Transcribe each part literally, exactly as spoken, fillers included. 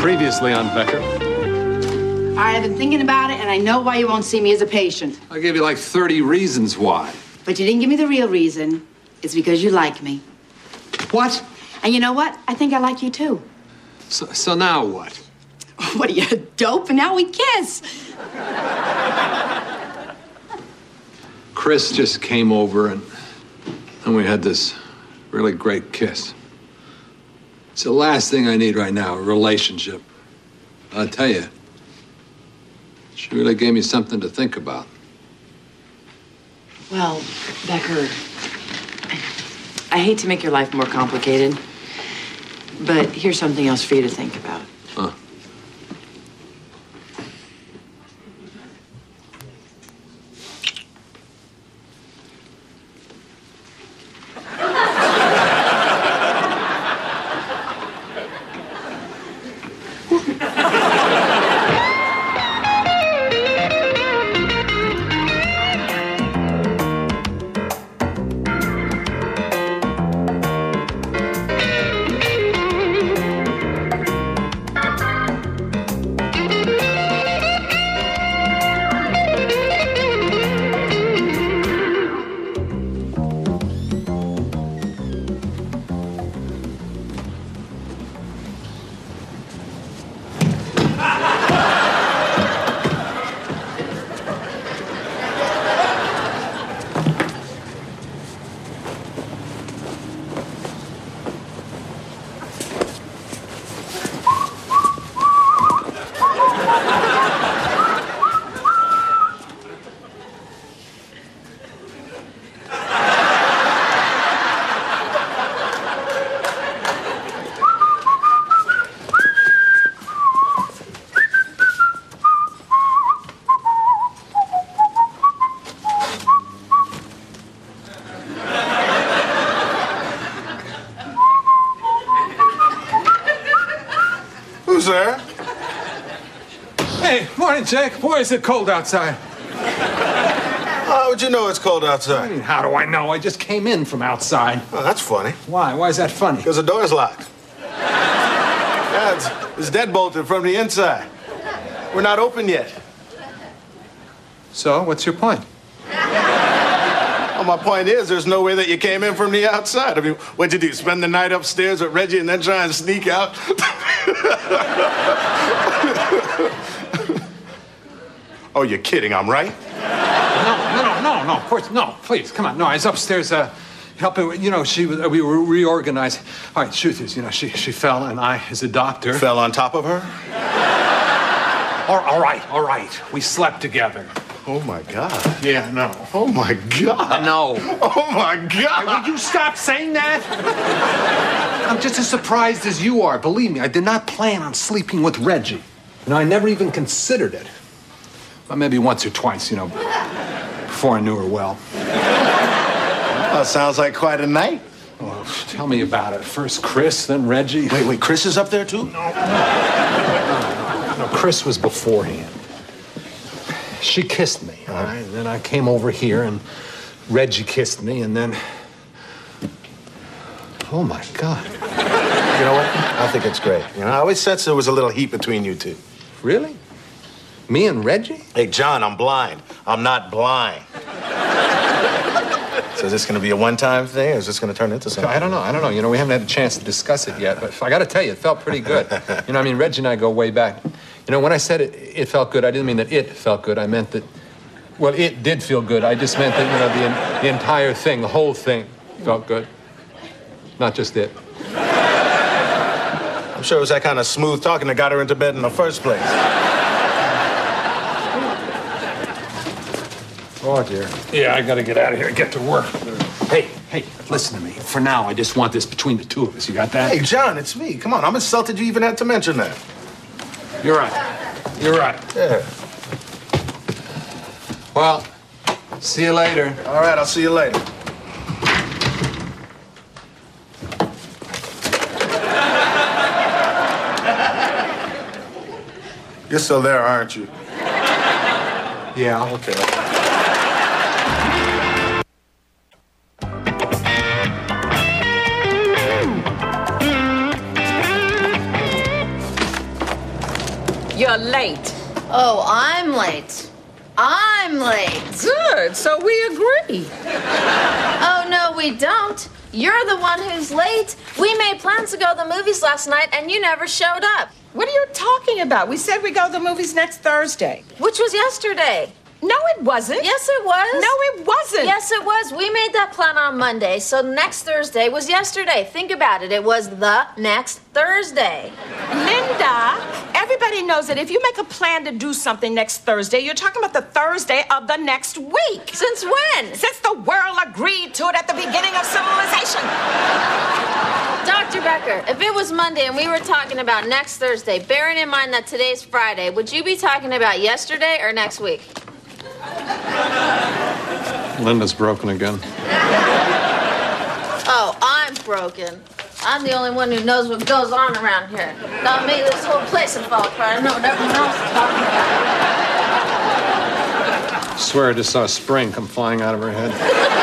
Previously on Becker. I have been thinking about it, and I know why you won't see me as a patient. I gave you like thirty reasons why. But you didn't give me the real reason. It's because you like me. What? And you know what? I think I like you, too. So, so now what? What are you, a dope? And now we kiss. Chris just came over, and, and we had this really great kiss. It's the last thing I need right now, a relationship. I'll tell you, she really gave me something to think about. Well, Becker, I hate to make your life more complicated, but here's something else for you to think about. Huh. Sir? Hey, morning, Jack. Boy, is it cold outside. How would you know it's cold outside? I mean, how do I know? I just came in from outside. Oh, that's funny. Why? Why is that funny? Because the door's locked. Yeah, it's, it's deadbolted from the inside. We're not open yet. So, what's your point? Well, my point is, there's no way that you came in from the outside. I mean, what'd you do, spend the night upstairs with Reggie and then try and sneak out? Oh, you're kidding, I'm right? No, no, no, no, no, of course, no, please, come on. No, I was upstairs uh, helping, you know, she, we were reorganized. All right, truth is, you know, she, she fell, and I, as a doctor... Fell on top of her? All, all right, all right, we slept together. Oh, my God. Yeah, no. Oh, my God. No. Oh, my God. Would you stop saying that? I'm just as surprised as you are. Believe me, I did not plan on sleeping with Reggie. You know, I never even considered it. Well, maybe once or twice, you know, before I knew her well. Well, sounds like quite a night. Oh, tell me about it. First Chris, then Reggie. Wait, wait, Chris is up there, too? No, no. No, no, Chris was beforehand. She kissed me, all right? And then I came over here, and Reggie kissed me, and then... Oh, my God. You know what? I think it's great. You know, I always sensed there was a little heat between you two. Really? Me and Reggie? Hey, John, I'm blind. I'm not blind. So is this going to be a one-time thing, or is this going to turn into something? I don't know. I don't know. You know, we haven't had a chance to discuss it yet, but I got to tell you, it felt pretty good. You know, I mean, Reggie and I go way back. You know, when I said it, it felt good, I didn't mean that it felt good. I meant that, well, it did feel good. I just meant that, you know, the, the entire thing, the whole thing felt good. Not just it. I'm sure it was that kind of smooth talking that got her into bed in the first place. Oh, dear. Yeah, I got to get out of here and get to work. Hey, hey, listen to me. For now, I just want this between the two of us. You got that? Hey, John, it's me. Come on, I'm insulted you even had to mention that. You're right. You're right. Yeah. Well, see you later. All right, I'll see you later. You're still there, aren't you? Yeah. Okay. You're late. Oh, I'm late. I'm late. Good, so we agree. Oh, no, we don't. You're the one who's late. We made plans to go to the movies last night, and you never showed up. What are you talking about? We said we'd go to the movies next Thursday. Which was yesterday. No, it wasn't. Yes, it was. No, it wasn't. Yes, it was. We made that plan on Monday, so next Thursday was yesterday. Think about it. It was the next Thursday. Linda, everybody knows that if you make a plan to do something next Thursday, you're talking about the Thursday of the next week. Since when? Since the world agreed to it at the beginning of civilization. Doctor Becker, if it was Monday and we were talking about next Thursday, bearing in mind that today's Friday, would you be talking about yesterday or next week? Linda's broken again. Oh, I'm broken. I'm the only one who knows what goes on around here. Not me, this whole place will fall apart. I know what everyone else is talking about. I swear I just saw a spring come flying out of her head.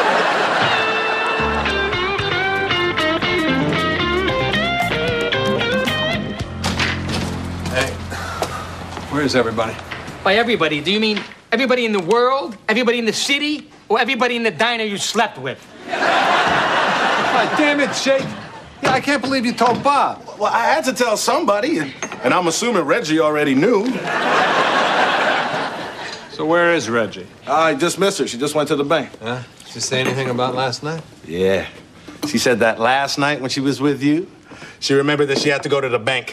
Hey, where's everybody? By everybody, do you mean everybody in the world, everybody in the city, or everybody in the diner you slept with? God damn it, Jake. Yeah, I can't believe you told Bob. Well, I had to tell somebody, and, and I'm assuming Reggie already knew. So where is Reggie? I just missed her. She just went to the bank. Huh? Did she say anything about last night? Yeah. She said that last night when she was with you, she remembered that she had to go to the bank.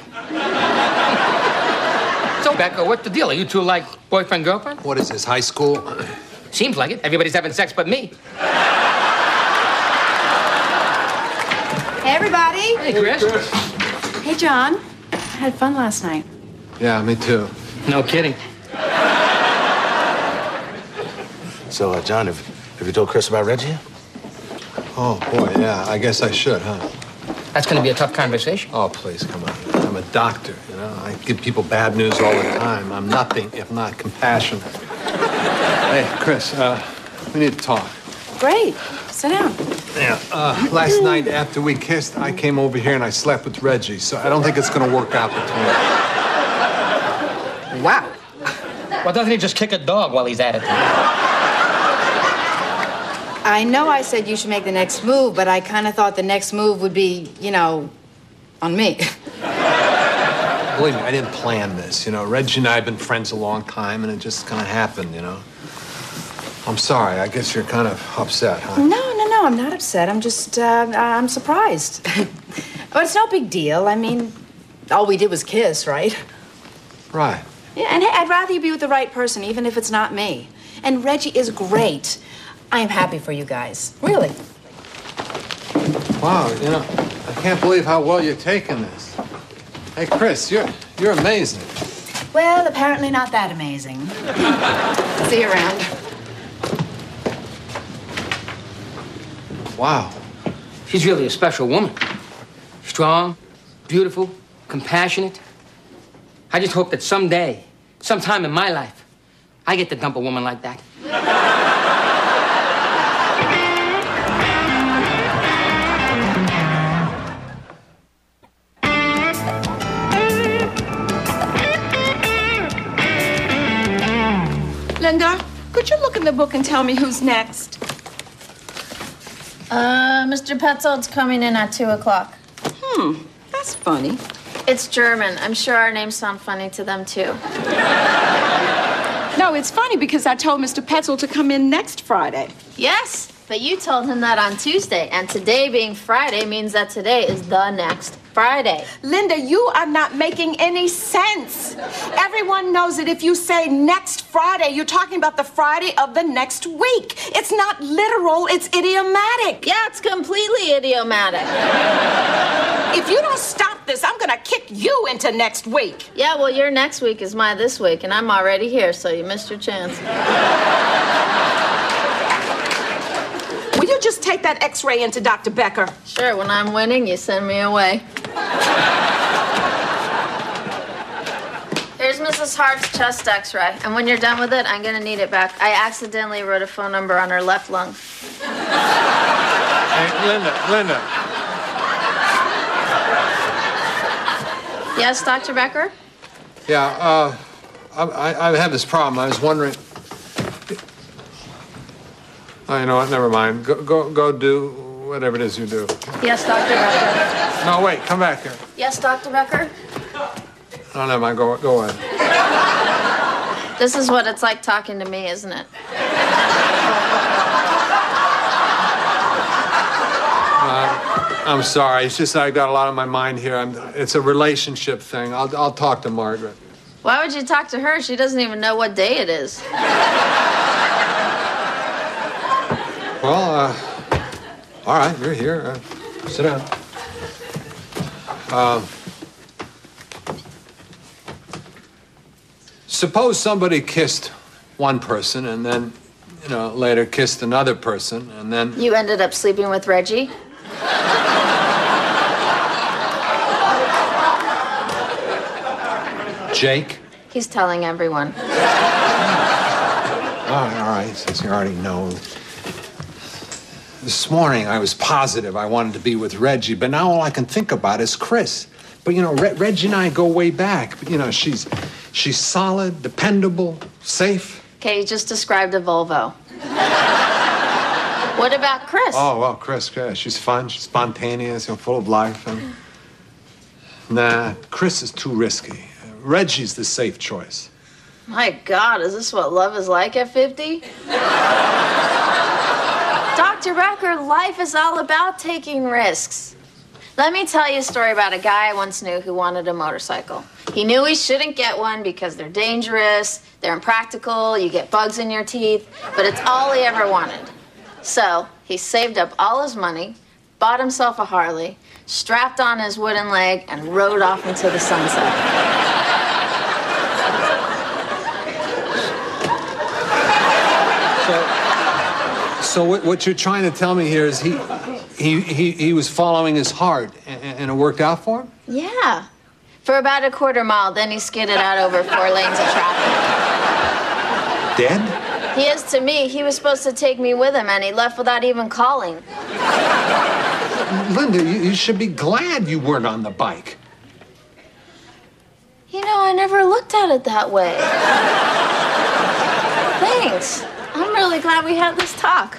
So, Becca, what's the deal? Are you two like boyfriend, girlfriend? What is this, high school? Seems like it. Everybody's having sex but me. Hey, everybody. Hey, Chris. Hey, John. I had fun last night. Yeah, me too. No kidding. So, uh, John, have, have you told Chris about Reggie? Oh, boy, yeah, I guess I should, huh? That's going to be a tough conversation. Oh, please, come on. I'm a doctor, you know? I give people bad news all the time. I'm nothing if not compassionate. Hey, Chris, uh, we need to talk. Great. Sit down. Yeah, uh, last night after we kissed, I came over here and I slept with Reggie, so I don't think it's gonna work out between us. Wow. Why doesn't he just kick a dog while he's at it? I know I said you should make the next move, but I kind of thought the next move would be, you know, on me. Believe me, I didn't plan this, you know. Reggie and I have been friends a long time, and it just kind of happened, you know. I'm sorry. I guess you're kind of upset, huh? No, no, no, I'm not upset. I'm just, uh, I'm surprised. But it's no big deal. I mean, all we did was kiss, right? Right. Yeah, and hey, I'd rather you be with the right person, even if it's not me. And Reggie is great. I am happy for you guys. Really. Wow, you know, I can't believe how well you're taking this. Hey, Chris, you're you're amazing. Well, apparently not that amazing. See you around. Wow. She's really a special woman. Strong, beautiful, compassionate. I just hope that someday, sometime in my life, I get to dump a woman like that. Linda, could you look in the book and tell me who's next? Uh, Mister Petzold's coming in at two o'clock. Hmm, that's funny. It's German. I'm sure our names sound funny to them, too. No, it's funny because I told Mister Petzold to come in next Friday. Yes, but you told him that on Tuesday, and today being Friday means that today is the next Friday. Linda, you are not making any sense. Everyone knows that if you say next Friday, you're talking about the Friday of the next week. It's not literal, it's idiomatic. Yeah, it's completely idiomatic. If you don't stop this, I'm gonna kick you into next week. Yeah, well, your next week is my this week, and I'm already here, so you missed your chance. Will you just take that x-ray into Doctor Becker? Sure, when I'm winning, you send me away. Here's Missus Hart's chest x-ray, and when you're done with it, I'm gonna need it back. I accidentally wrote a phone number on her left lung. Hey, Linda, Linda. Yes, Doctor Becker? Yeah, uh, I, I, I have this problem. I was wondering. Oh, you know what? Never mind. Go, go, go do whatever it is you do. Yes, Doctor Becker. No, wait. Come back here. Yes, Doctor Becker. No, never mind. Go, go ahead. This is what it's like talking to me, isn't it? Uh, I'm sorry. It's just I got a lot on my mind here. I'm, it's a relationship thing. I'll, I'll talk to Margaret. Why would you talk to her? She doesn't even know what day it is. Well, uh, all right, you're here. Uh, sit down. Uh, suppose somebody kissed one person and then, you know, later kissed another person and then... You ended up sleeping with Reggie? Jake? He's telling everyone. All right, all right, since you already know. This morning, I was positive I wanted to be with Reggie, but now all I can think about is Chris. But, you know, Re- Reggie and I go way back. But, you know, she's she's solid, dependable, safe. Okay, you just described a Volvo. What about Chris? Oh, well, Chris, yeah, she's fun, she's spontaneous, you know, full of life. And... Nah, Chris is too risky. Reggie's the safe choice. My God, is this what love is like at fifty? Doctor Becker, life is all about taking risks. Let me tell you a story about a guy I once knew who wanted a motorcycle. He knew he shouldn't get one because they're dangerous, they're impractical, you get bugs in your teeth, but it's all he ever wanted. So he saved up all his money, bought himself a Harley, strapped on his wooden leg, and rode off into the sunset. So what, what you're trying to tell me here is he, he, he, he was following his heart, and, and it worked out for him? Yeah. For about a quarter mile, then he skidded out over four lanes of traffic. Dead? He is to me. He was supposed to take me with him, and he left without even calling. Linda, you, you should be glad you weren't on the bike. You know, I never looked at it that way. Thanks. I'm really glad we had this talk.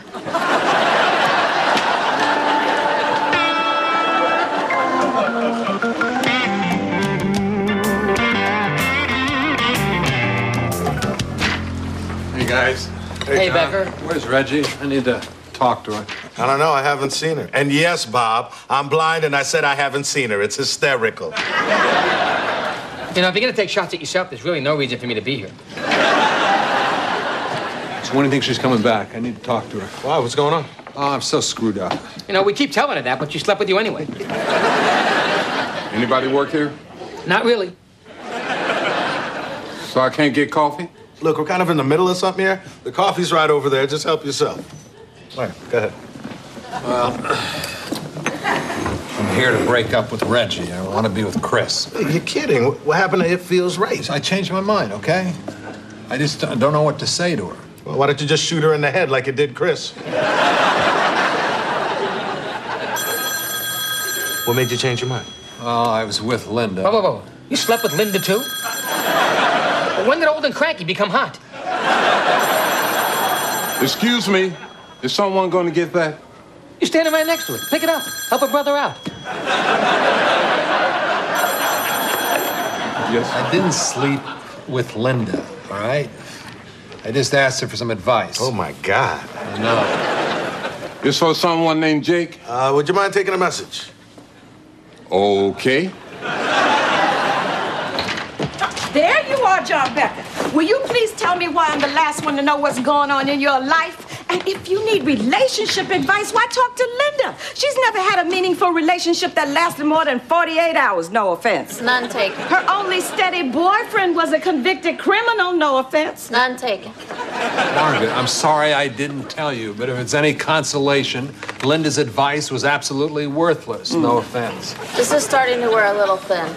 Hey, guys. Hey, John, Becker. Where's Reggie? I need to talk to her. I don't know. I haven't seen her. And yes, Bob, I'm blind, and I said I haven't seen her. It's hysterical. You know, if you're gonna take shots at yourself, there's really no reason for me to be here. So when do you think she's coming back? I need to talk to her. Wow, what's going on? Oh, I'm so screwed up. You know, we keep telling her that, but she slept with you anyway. Anybody work here? Not really. So I can't get coffee? Look, we're kind of in the middle of something here. The coffee's right over there. Just help yourself. All right, go ahead. Well, I'm here to break up with Reggie. I want to be with Chris. Hey, you're kidding. What happened to It Feels Right? I changed my mind, okay? I just don't know what to say to her. Well, why don't you just shoot her in the head like you did Chris? What made you change your mind? Oh, I was with Linda. Whoa, whoa, whoa. You slept with Linda, too? Well, when did old and cranky become hot? Excuse me. Is someone going to get that? You're standing right next to it. Pick it up. Help a brother out. Yes. I didn't sleep with Linda, all right? I just asked her for some advice. Oh, my God. I know. It's for someone named Jake? Uh, would you mind taking a message? Okay. There you are, John Becker. Will you please tell me why I'm the last one to know what's going on in your life? And if you need relationship advice, why talk to Linda? She's never had a meaningful relationship that lasted more than forty-eight hours, no offense. None taken. Her only steady boyfriend was a convicted criminal, no offense. None taken. Margaret, I'm sorry I didn't tell you, but if it's any consolation, Linda's advice was absolutely worthless. Mm. No offense. This is starting to wear a little thin.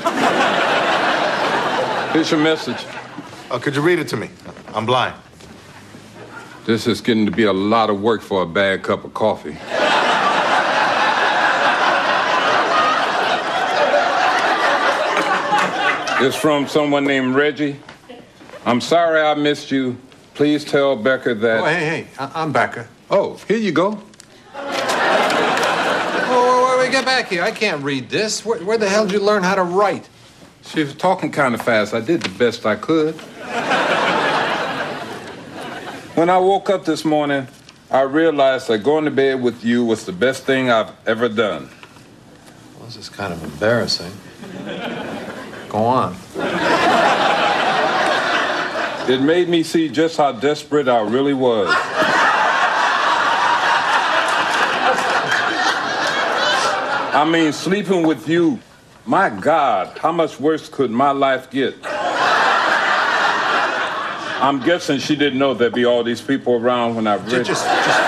Here's your message. Oh, could you read it to me? I'm blind. This is getting to be a lot of work for a bad cup of coffee. It's from someone named Reggie. I'm sorry I missed you. Please tell Becca that... Oh, hey, hey, I- I'm Becca. Oh, here you go. Oh, wait, wait, get back here. I can't read this. Where, where the hell did you learn how to write? She was talking kind of fast. I did the best I could. When I woke up this morning, I realized that going to bed with you was the best thing I've ever done. Well, this is kind of embarrassing. Go on. It made me see just how desperate I really was. I mean, sleeping with you, my God, how much worse could my life get? I'm guessing she didn't know there'd be all these people around when I read. Just, just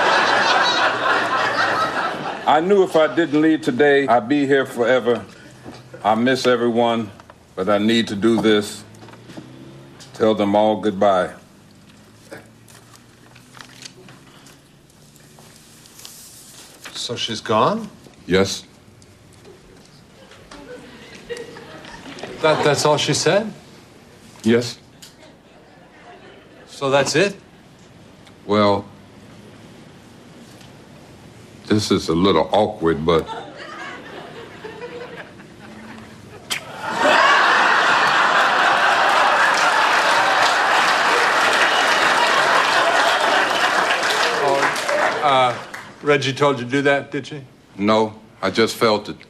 I knew if I didn't leave today, I'd be here forever. I miss everyone, but I need to do this. Tell them all goodbye. So she's gone? Yes. That, that's all she said? Yes. So that's it? Well, this is a little awkward, but... Uh, Reggie told you to do that, did she? No, I just felt it.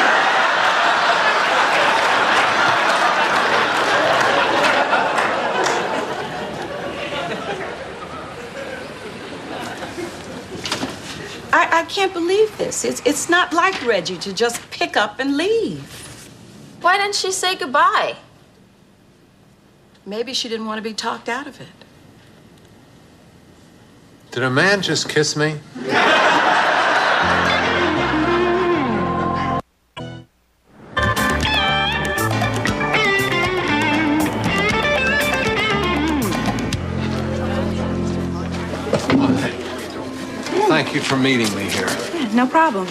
I, I can't believe this. It's, it's not like Reggie to just pick up and leave. Why didn't she say goodbye? Maybe she didn't want to be talked out of it. Did a man just kiss me? Thank you for meeting me here. Yeah, no problem.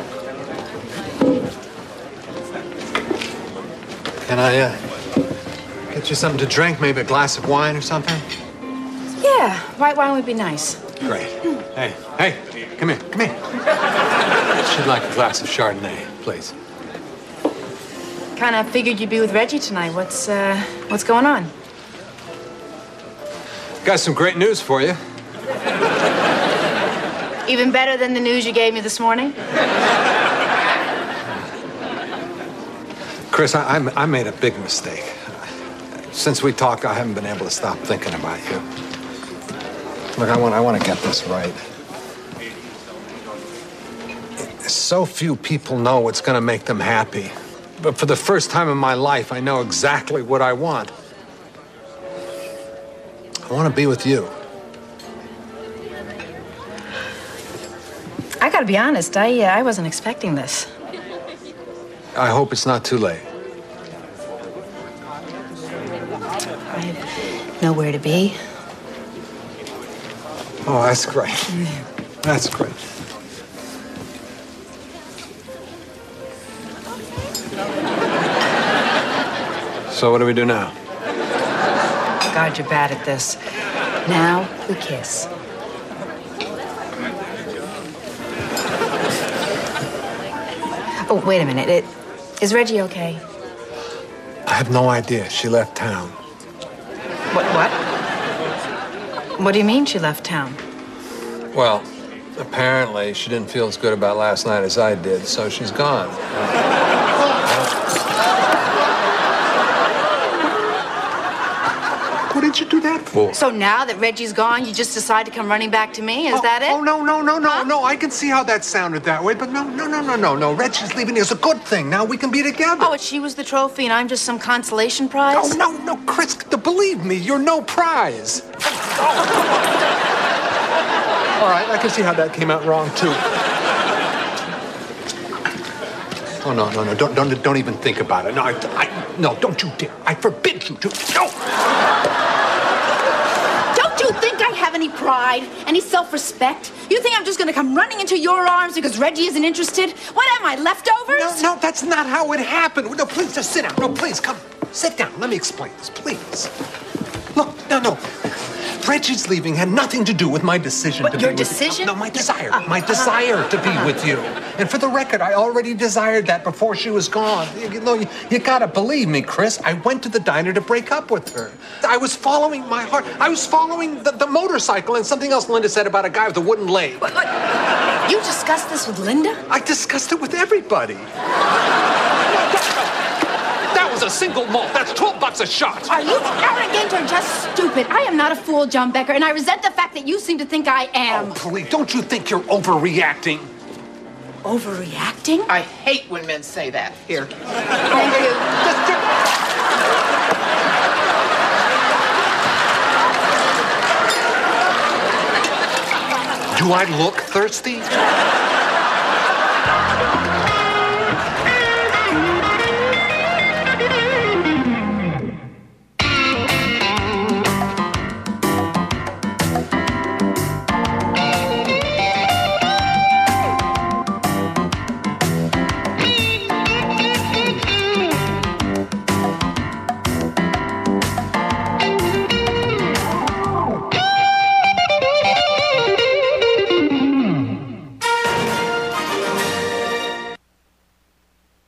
Can I, uh, get you something to drink? Maybe a glass of wine or something? Yeah, white wine would be nice. Great. Hey, hey, come here, come here. She'd like a glass of Chardonnay, please. Kind of figured you'd be with Reggie tonight. What's, uh, what's going on? Got some great news for you. Even better than the news you gave me this morning? Chris, I, I, I made a big mistake. Since we talked, I haven't been able to stop thinking about you. Look, I want, I want to get this right. So few people know what's going to make them happy. But for the first time in my life, I know exactly what I want. I want to be with you. I gotta be honest, I, uh, I wasn't expecting this. I hope it's not too late. I have nowhere to be. Oh, that's great. That's great. So what do we do now? God, you're bad at this. Now we kiss. Oh, wait a minute. It, is Reggie okay? I have no idea. She left town. What, what? What do you mean she left town? Well, apparently she didn't feel as good about last night as I did, so she's gone. What did you do that for? So now that Reggie's gone, you just decide to come running back to me? Is oh, that it? Oh, no, no, no, no, huh? no. I can see how that sounded that way, but no, no, no, no, no, no. Reggie's leaving is a good thing. Now we can be together. Oh, but she was the trophy and I'm just some consolation prize? Oh, no, no, Chris, believe me, you're no prize. All right, I can see how that came out wrong, too. Oh, no, no, no, don't, don't, don't even think about it. No, I, I, no, don't you dare. I forbid you to. No! Don't you think I have any pride, any self-respect? You think I'm just gonna come running into your arms because Reggie isn't interested? What am I, leftovers? No, no, that's not how it happened. No, please, just sit down. No, please, come. sit down. Let me explain this, please. Look, no, no. Reggie's leaving had nothing to do with my decision But to your be with decision? you. No, my desire. My desire to be with you. And for the record, I already desired that before she was gone. You, you know, you, you gotta believe me, Chris. I went to the diner to break up with her. I was following my heart. I was following the, the motorcycle and something else Linda said about a guy with a wooden leg. What, what? You discussed this with Linda? I discussed it with everybody. That was a single malt. That's twelve bucks a shot. Are you arrogant or just stupid? I am not a fool, John Becker, and I resent the fact that you seem to think I am. Oh, please, don't you think you're overreacting? Overreacting? I hate when men say that. Here. Thank you. Do I look thirsty?